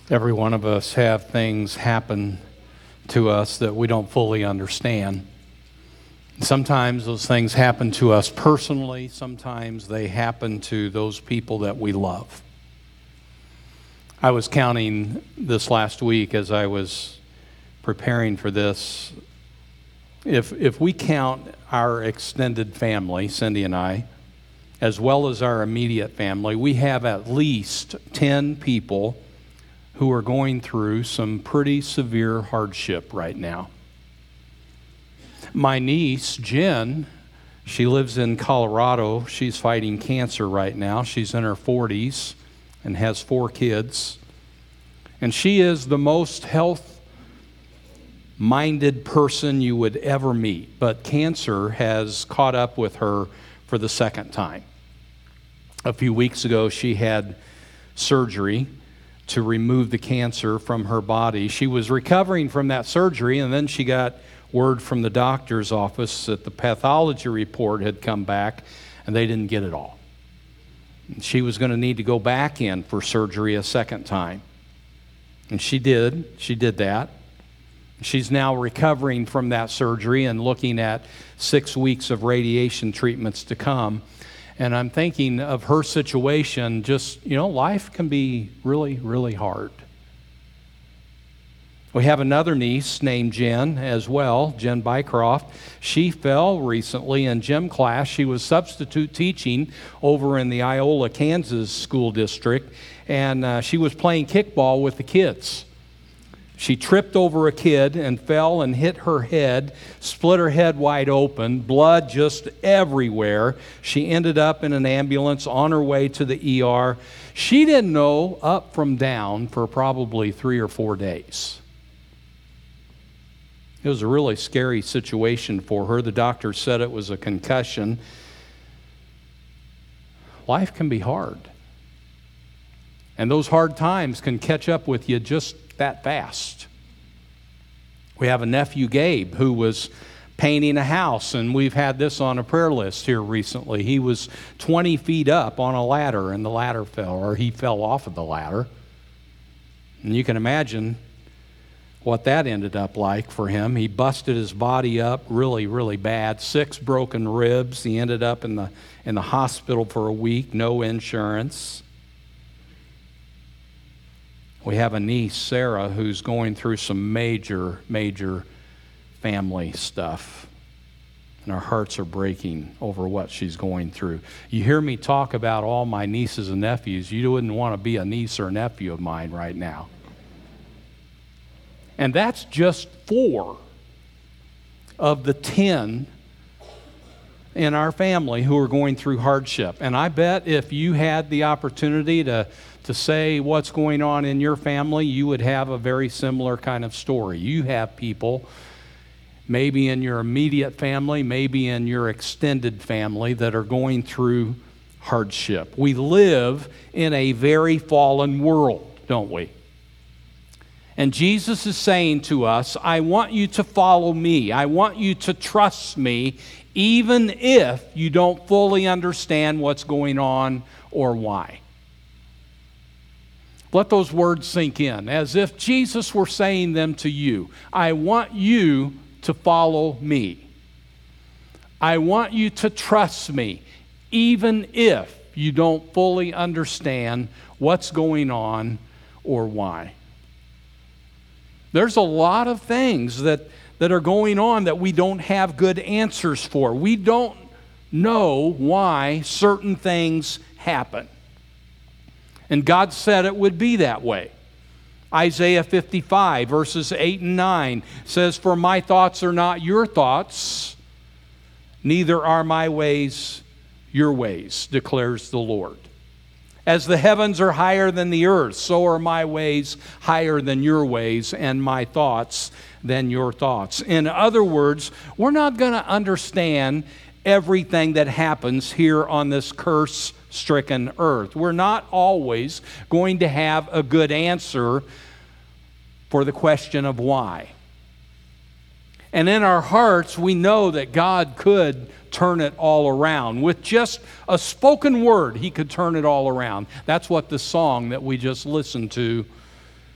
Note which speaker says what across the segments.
Speaker 1: Every one of us have things happen to us that we don't fully understand. Sometimes those things happen to us personally. Sometimes they happen to those people that we love. I was counting this last week as I was preparing for this. If we count our extended family, Cindy and I, as well as our immediate family, we have at least 10 people who are going through some pretty severe hardship right now. My niece, Jen, she lives in Colorado. She's fighting cancer right now. She's in her 40s and has 4 kids. And she is the most health-minded person you would ever meet. But cancer has caught up with her for the second time. A few weeks ago, she had surgery to remove the cancer from her body. She was recovering from that surgery, and then she got word from the doctor's office that the pathology report had come back, and they didn't get it all. She was going to need to go back in for surgery a second time. And she did. She did that. She's now recovering from that surgery and looking at 6 weeks of radiation treatments to come. And I'm thinking of her situation, just, life can be really, really hard. We have another niece named Jen as well, Jen Bycroft. She fell recently in gym class. She was substitute teaching over in the Iola, Kansas school district, and she was playing kickball with the kids. She tripped over a kid and fell and hit her head, split her head wide open, blood just everywhere. She ended up in an ambulance on her way to the ER. She didn't know up from down for probably 3 or 4 days. It was a really scary situation for her. The doctor said it was a concussion. Life can be hard. And those hard times can catch up with you just that fast. We have a nephew, Gabe, who was painting a house, and we've had this on a prayer list here recently. He was 20 feet up on a ladder, and the ladder fell, or he fell off of the ladder. And you can imagine what that ended up like for him. He busted his body up really, really bad. 6 broken ribs. He ended up in the hospital for a week, no insurance. We have a niece, Sarah, who's going through some major, major family stuff. And our hearts are breaking over what she's going through. You hear me talk about all my nieces and nephews, you wouldn't want to be a niece or nephew of mine right now. And that's just 4 of the 10 in our family who are going through hardship. And I bet if you had the opportunity to say what's going on in your family, you would have a very similar kind of story. You have people, maybe in your immediate family, maybe in your extended family, that are going through hardship. We live in a very fallen world, don't we? And Jesus is saying to us, I want you to follow me. I want you to trust me, even if you don't fully understand what's going on or why. Let those words sink in, as if Jesus were saying them to you. I want you to follow me. I want you to trust me, even if you don't fully understand what's going on or why. There's a lot of things that are going on that we don't have good answers for. We don't know why certain things happen. And God said it would be that way. Isaiah 55, verses 8 and 9 says, For my thoughts are not your thoughts, neither are my ways your ways, declares the Lord. As the heavens are higher than the earth, so are my ways higher than your ways, and my thoughts than your thoughts. In other words, we're not going to understand everything that happens here on this curse-stricken earth. We're not always going to have a good answer for the question of why. And in our hearts, we know that God could turn it all around. With just a spoken word, He could turn it all around. That's what the song that we just listened to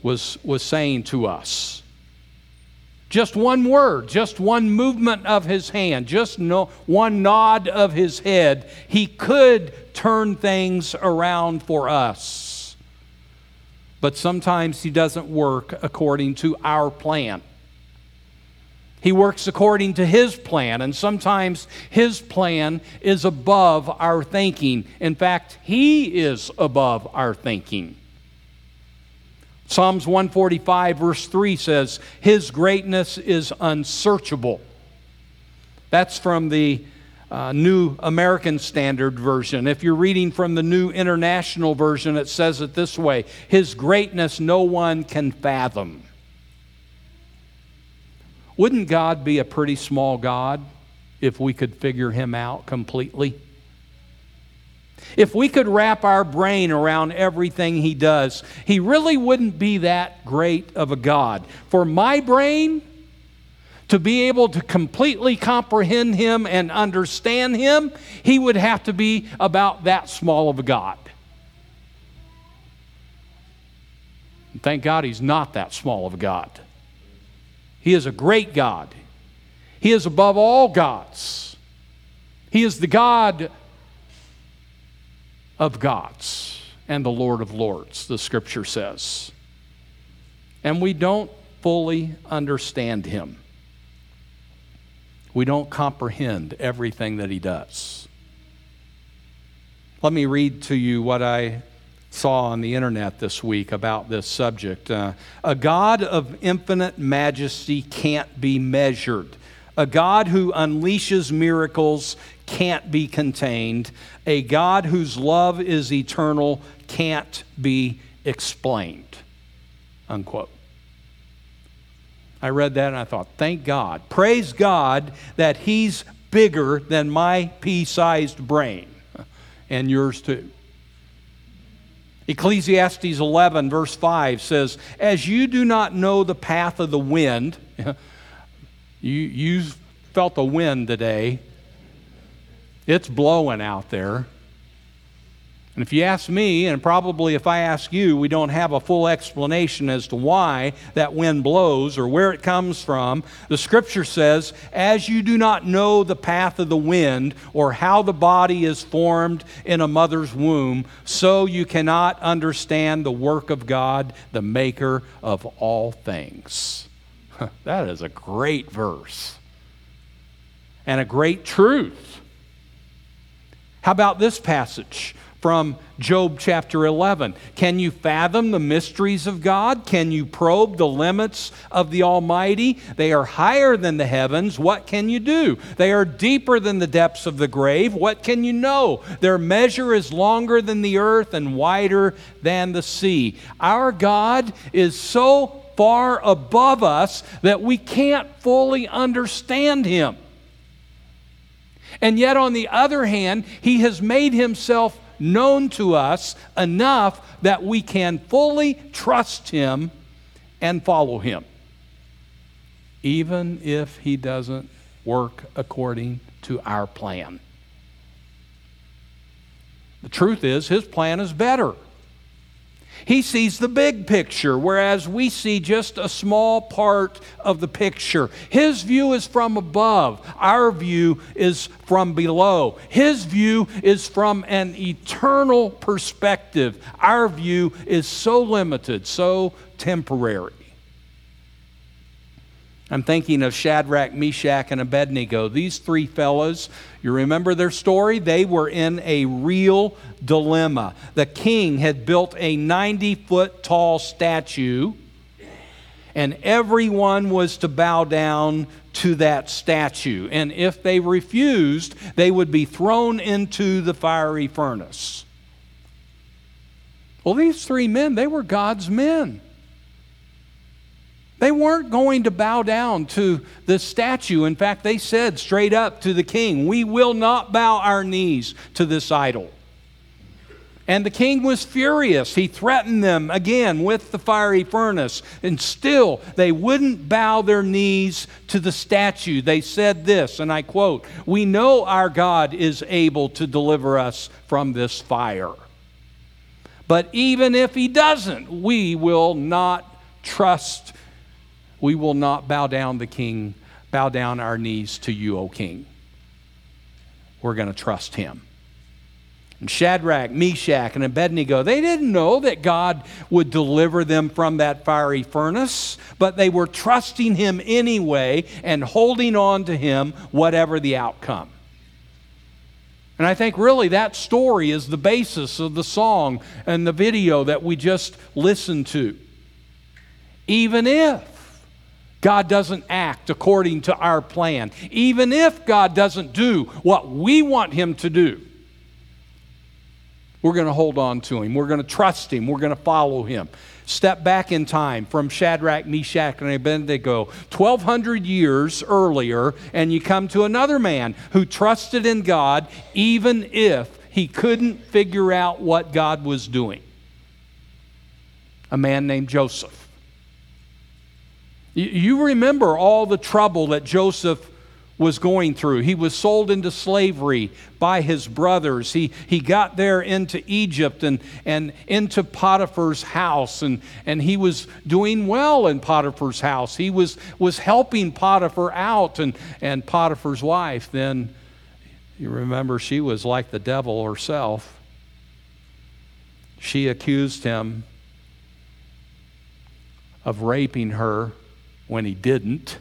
Speaker 1: was saying to us. Just one word, just one movement of his hand, just one nod of his head, he could turn things around for us. But sometimes he doesn't work according to our plan. He works according to his plan, and sometimes his plan is above our thinking. In fact, he is above our thinking. Psalms 145 verse 3 says, his greatness is unsearchable. That's from the New American Standard Version. If you're reading from the New International Version, it says it this way, his greatness no one can fathom. Wouldn't God be a pretty small God if we could figure him out completely? If we could wrap our brain around everything he does, he really wouldn't be that great of a God. For my brain to be able to completely comprehend him and understand him, he would have to be about that small of a God. And thank God he's not that small of a God. He is a great God. He is above all gods. He is the God of gods and the Lord of lords, the Scripture says. And we don't fully understand him. We don't comprehend everything that he does. Let me read to you what I saw on the internet this week about this subject. A God of infinite majesty can't be measured. A God who unleashes miracles can't be contained. A God whose love is eternal can't be explained. Unquote. I read that and I thought, thank God. Praise God that he's bigger than my pea-sized brain. And yours too. Ecclesiastes 11 verse 5 says, as you do not know the path of the wind, you felt the wind today. It's blowing out there. And if you ask me, and probably if I ask you, we don't have a full explanation as to why that wind blows or where it comes from. The Scripture says, as you do not know the path of the wind or how the body is formed in a mother's womb, so you cannot understand the work of God, the maker of all things. That is a great verse and a great truth. How about this passage from Job chapter 11? Can you fathom the mysteries of God? Can you probe the limits of the Almighty? They are higher than the heavens. What can you do? They are deeper than the depths of the grave. What can you know? Their measure is longer than the earth and wider than the sea. Our God is so far above us that we can't fully understand him. And yet, on the other hand, he has made himself known to us enough that we can fully trust him and follow him, even if he doesn't work according to our plan. The truth is, his plan is better. He sees the big picture, whereas we see just a small part of the picture. His view is from above. Our view is from below. His view is from an eternal perspective. Our view is so limited, so temporary. I'm thinking of Shadrach, Meshach, and Abednego. These three fellows, you remember their story? They were in a real dilemma. The king had built a 90-foot tall statue, and everyone was to bow down to that statue. And if they refused, they would be thrown into the fiery furnace. Well, these three men, they were God's men. They weren't going to bow down to the statue. In fact, they said straight up to the king, we will not bow our knees to this idol. And the king was furious. He threatened them again with the fiery furnace. And still, they wouldn't bow their knees to the statue. They said this, and I quote, we know our God is able to deliver us from this fire. But even if he doesn't, we will not trust. We will not bow down our knees to you, O king. We're going to trust him. And Shadrach, Meshach, and Abednego, they didn't know that God would deliver them from that fiery furnace, but they were trusting him anyway and holding on to him whatever the outcome. And I think really that story is the basis of the song and the video that we just listened to. Even if God doesn't act according to our plan, even if God doesn't do what we want him to do, we're going to hold on to him. We're going to trust him. We're going to follow him. Step back in time from Shadrach, Meshach, and Abednego, 1,200 years earlier, and you come to another man who trusted in God even if he couldn't figure out what God was doing. A man named Joseph. You remember all the trouble that Joseph was going through. He was sold into slavery by his brothers. He got there into Egypt and into Potiphar's house, and he was doing well in Potiphar's house. He was helping Potiphar out, and Potiphar's wife, then you remember she was like the devil herself. She accused him of raping her when he didn't.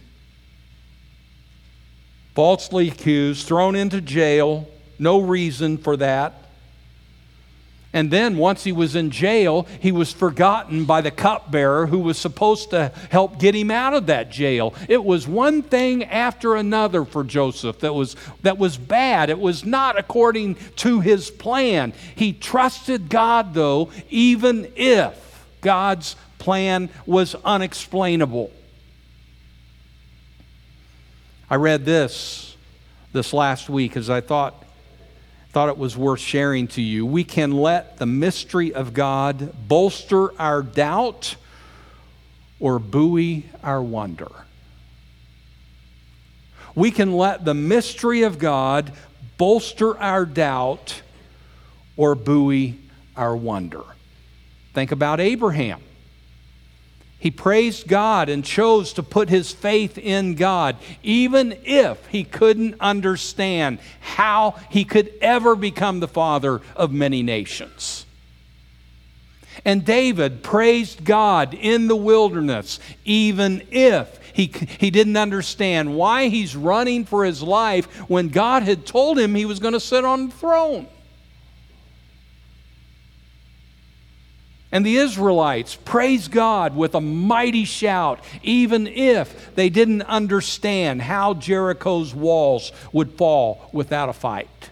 Speaker 1: Falsely accused, thrown into jail, no reason for that. And then once he was in jail, he was forgotten by the cupbearer who was supposed to help get him out of that jail. It was one thing after another for Joseph that was bad. It was not according to his plan. He trusted God, though, even if God's plan was unexplainable. I read this last week as I thought it was worth sharing to you. We can let the mystery of God bolster our doubt or buoy our wonder. We can let the mystery of God bolster our doubt or buoy our wonder. Think about Abraham. He praised God and chose to put his faith in God, even if he couldn't understand how he could ever become the father of many nations. And David praised God in the wilderness, even if he didn't understand why he's running for his life when God had told him he was going to sit on the throne. And the Israelites praised God with a mighty shout, even if they didn't understand how Jericho's walls would fall without a fight.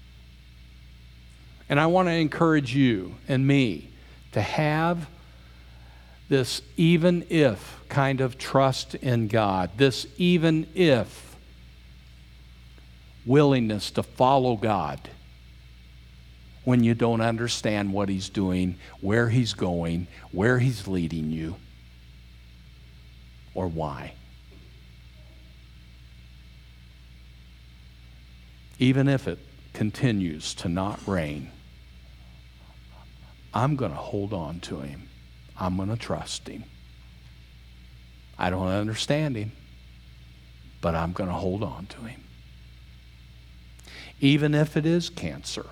Speaker 1: And I want to encourage you and me to have this even if kind of trust in God, this even if willingness to follow God when you don't understand what he's doing, where he's going, where he's leading you, or why. Even if it continues to not rain, I'm going to hold on to him. I'm going to trust him. I don't understand him, but I'm going to hold on to him. Even if it is cancer,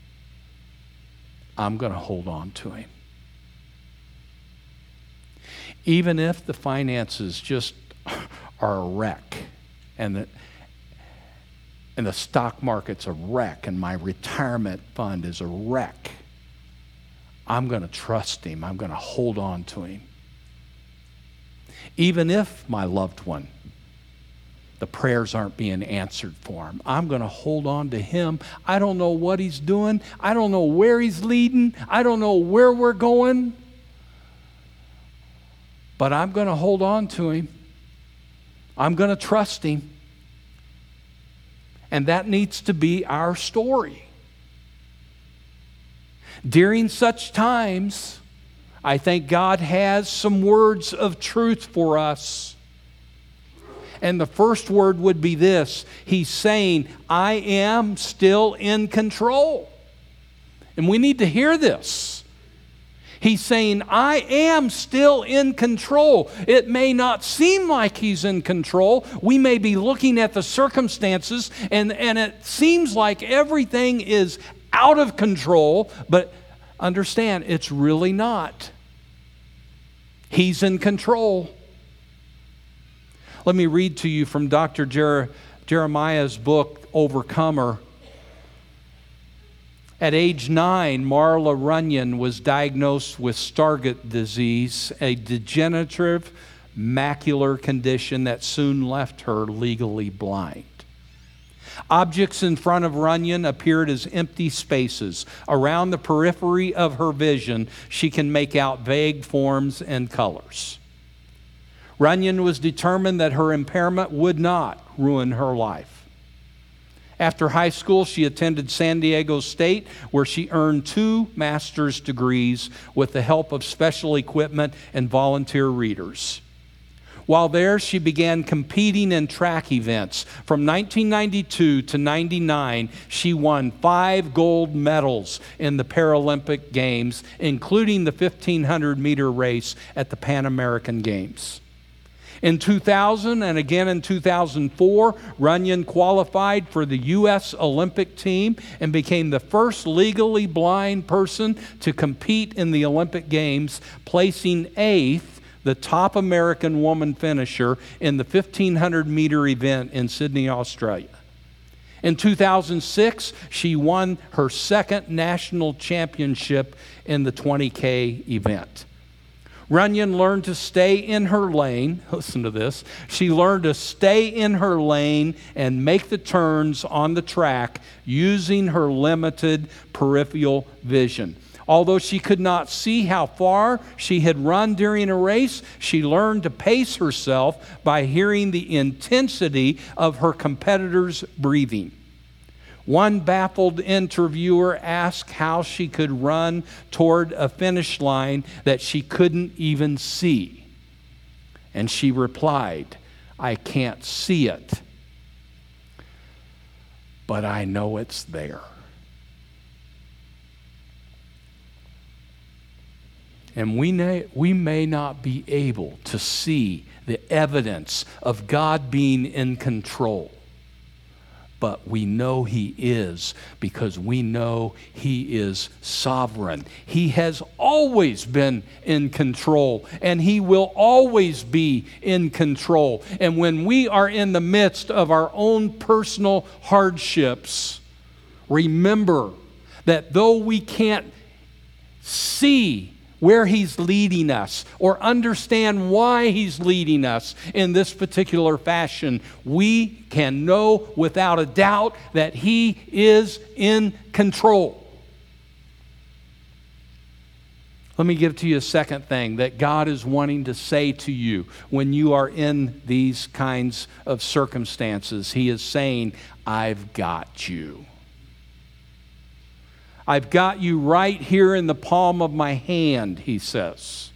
Speaker 1: I'm going to hold on to him. Even if the finances just are a wreck and the stock market's a wreck and my retirement fund is a wreck, I'm going to trust him. I'm going to hold on to him. Even if my loved one, the prayers aren't being answered for him, I'm going to hold on to him. I don't know what he's doing. I don't know where he's leading. I don't know where we're going. But I'm going to hold on to him. I'm going to trust him. And that needs to be our story. During such times, I think God has some words of truth for us. And the first word would be this. He's saying, I am still in control. And we need to hear this. He's saying, I am still in control. It may not seem like he's in control. We may be looking at the circumstances and it seems like everything is out of control, but understand, it's really not. He's in control. Let me read to you from Dr. Jeremiah's book, Overcomer. At age 9, Marla Runyon was diagnosed with Stargardt disease, a degenerative macular condition that soon left her legally blind. Objects in front of Runyon appeared as empty spaces. Around the periphery of her vision, she can make out vague forms and colors. Runyon was determined that her impairment would not ruin her life. After high school, she attended San Diego State, where she earned 2 master's degrees with the help of special equipment and volunteer readers. While there, she began competing in track events. From 1992 to 99, she won 5 gold medals in the Paralympic Games, including the 1,500-meter race at the Pan American Games. In 2000 and again in 2004, Runyon qualified for the U.S. Olympic team and became the first legally blind person to compete in the Olympic Games, placing 8th, the top American woman finisher in the 1,500-meter event in Sydney, Australia. In 2006, she won her 2nd national championship in the 20K event. Runyon learned to stay in her lane. Listen to this. She learned to stay in her lane and make the turns on the track using her limited peripheral vision. Although she could not see how far she had run during a race, she learned to pace herself by hearing the intensity of her competitors' breathing. One baffled interviewer asked how she could run toward a finish line that she couldn't even see. And she replied, I can't see it, but I know it's there. And we may not be able to see the evidence of God being in control, but we know He is, because we know He is sovereign. He has always been in control, and He will always be in control. And when we are in the midst of our own personal hardships, remember that though we can't see where He's leading us or understand why He's leading us in this particular fashion, we can know without a doubt that He is in control. Let me give to you a second thing that God is wanting to say to you when you are in these kinds of circumstances. He is saying, I've got you. I've got you right here in the palm of my hand, He says.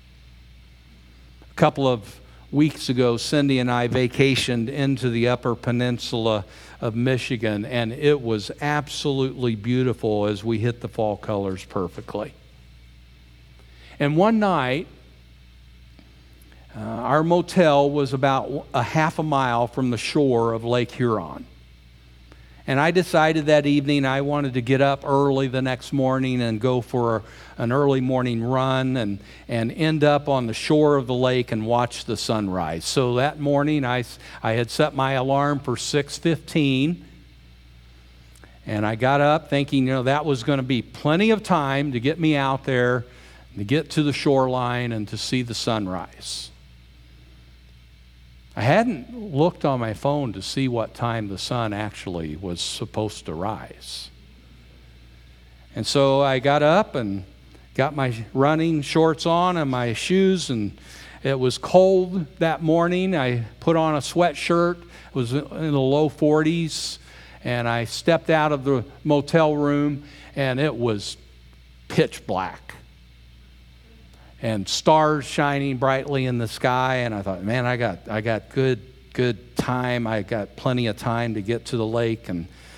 Speaker 1: A couple of weeks ago, Cindy and I vacationed into the Upper Peninsula of Michigan, and it was absolutely beautiful as we hit the fall colors perfectly. And one night, our motel was about a half a mile from the shore of Lake Huron. And I decided that evening I wanted to get up early the next morning and go for an early morning run and end up on the shore of the lake and watch the sunrise. So that morning I had set my alarm for 6:15. And I got up thinking, that was going to be plenty of time to get me out there, to get to the shoreline and to see the sunrise. I hadn't looked on my phone to see what time the sun actually was supposed to rise. And so I got up and got my running shorts on and my shoes, and it was cold that morning. I put on a sweatshirt. It was in the low 40s, and I stepped out of the motel room, and it was pitch black. And stars shining brightly in the sky, and I thought, man, I got good time. I got plenty of time to get to the lake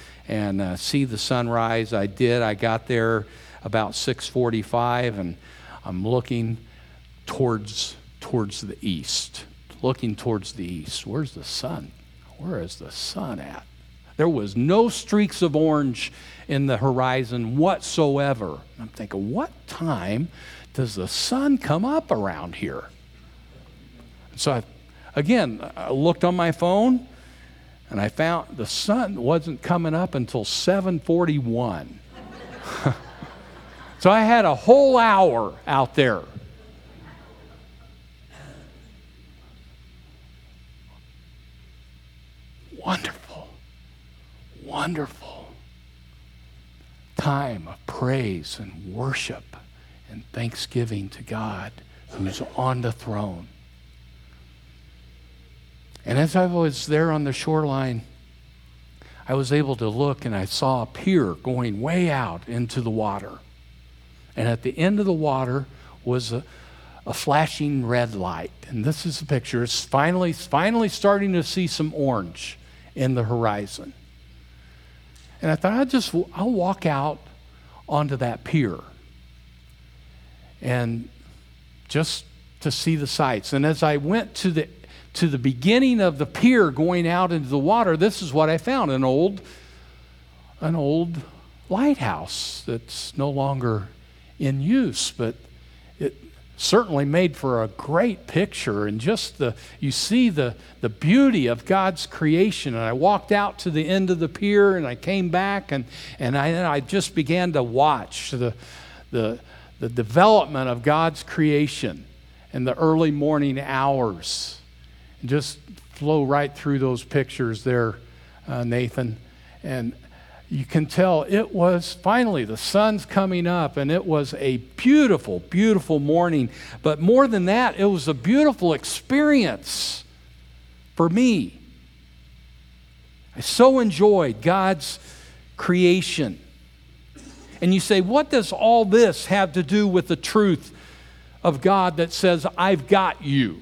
Speaker 1: and see the sunrise. I did. I got there about 6:45, and I'm looking towards the east. Looking towards the east. Where's the sun? Where is the sun at? There was no streaks of orange in the horizon whatsoever. I'm thinking, what time does the sun come up around here? So I looked on my phone, and I found the sun wasn't coming up until 7:41. So I had a whole hour out there. Wonderful, wonderful time of praise and worship and thanksgiving to God who's on the throne. And as I was there on the shoreline, I was able to look, and I saw a pier going way out into the water. And at the end of the water was a flashing red light. And this is the picture. It's finally starting to see some orange in the horizon. And I thought I'll walk out onto that pier and just to see the sights. And as I went to the beginning of the pier going out into the water, this is what I found, an old lighthouse that's no longer in use, but it certainly made for a great picture. And just you see the beauty of God's creation. And I walked out to the end of the pier, and I came back, and I just began to watch the development of God's creation in the early morning hours. And just flow right through those pictures there, Nathan. And you can tell it was finally, the sun's coming up, and it was a beautiful, beautiful morning. But more than that, it was a beautiful experience for me. I so enjoyed God's creation. And you say, what does all this have to do with the truth of God that says, I've got you?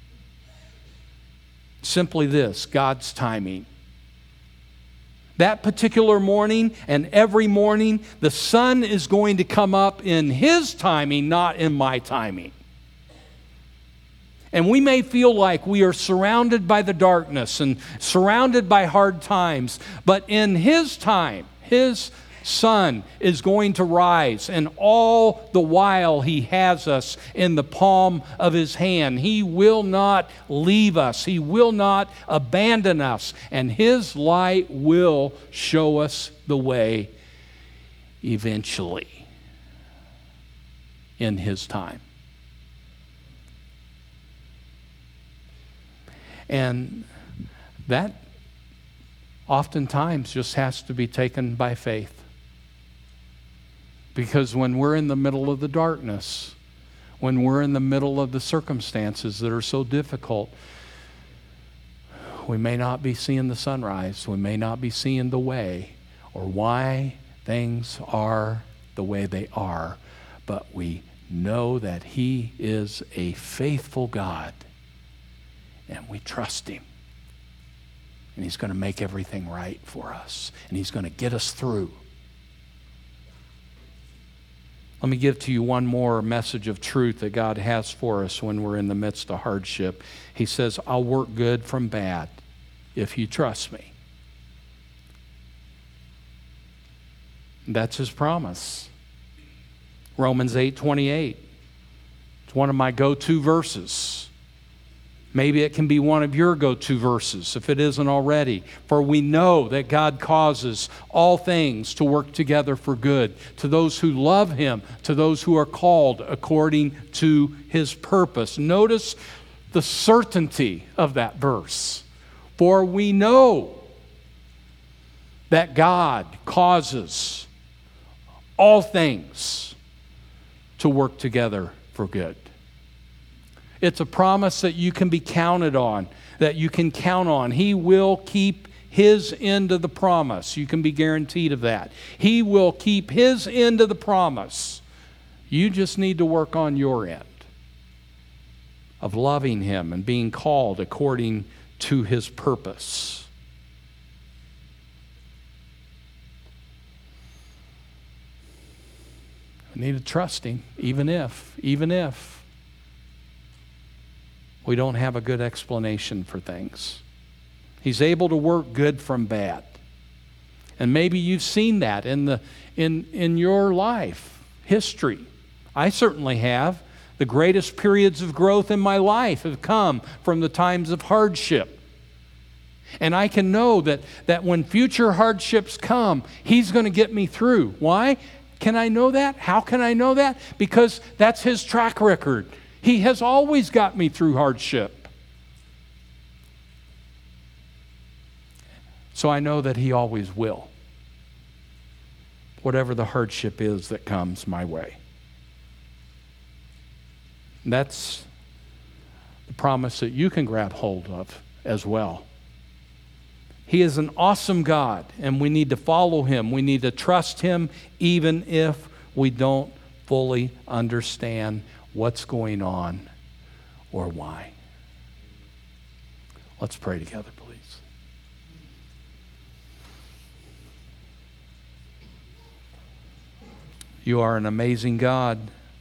Speaker 1: Simply this, God's timing. That particular morning and every morning, the sun is going to come up in His timing, not in my timing. And we may feel like we are surrounded by the darkness and surrounded by hard times, but in His time, His sun is going to rise, and all the while He has us in the palm of His hand. He will not leave us. He will not abandon us, and His light will show us the way eventually in His time. And that oftentimes just has to be taken by faith. Because when we're in the middle of the darkness, when we're in the middle of the circumstances that are so difficult, we may not be seeing the sunrise. We may not be seeing the way or why things are the way they are. But we know that He is a faithful God, and we trust Him. And He's going to make everything right for us, and He's going to get us through. Let me give to you one more message of truth that God has for us when we're in the midst of hardship. He says, I'll work good from bad if you trust me. And that's His promise. Romans 8:28. It's one of my go-to verses. Maybe it can be one of your go-to verses if it isn't already. For we know that God causes all things to work together for good to those who love Him, to those who are called according to His purpose. Notice the certainty of that verse. For we know that God causes all things to work together for good. It's a promise that you can be counted on, that you can count on. He will keep His end of the promise. You can be guaranteed of that. He will keep His end of the promise. You just need to work on your end of loving Him and being called according to His purpose. We need to trust Him, even if we don't have a good explanation for things. He's able to work good from bad. And maybe you've seen that in your life history. I certainly have. The greatest periods of growth in my life have come from the times of hardship. And I can know that when future hardships come, He's going to get me through. Why can I know that? How can I know that? Because that's His track record. He has always got me through hardship. So I know that He always will, whatever the hardship is that comes my way. And that's the promise that you can grab hold of as well. He is an awesome God, and we need to follow Him. We need to trust Him even if we don't fully understand what's going on or why. Let's pray together, please. You are an amazing God,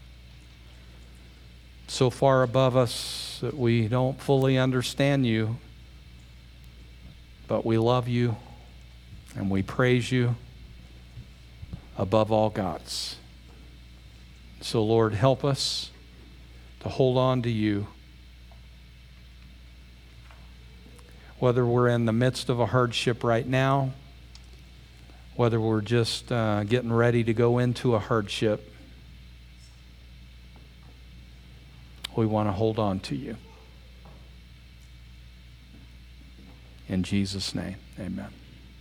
Speaker 1: so far above us that we don't fully understand You. But we love You and we praise You above all gods. So, Lord, help us to hold on to You. Whether we're in the midst of a hardship right now, whether we're just getting ready to go into a hardship, we want to hold on to You. In Jesus' name, amen.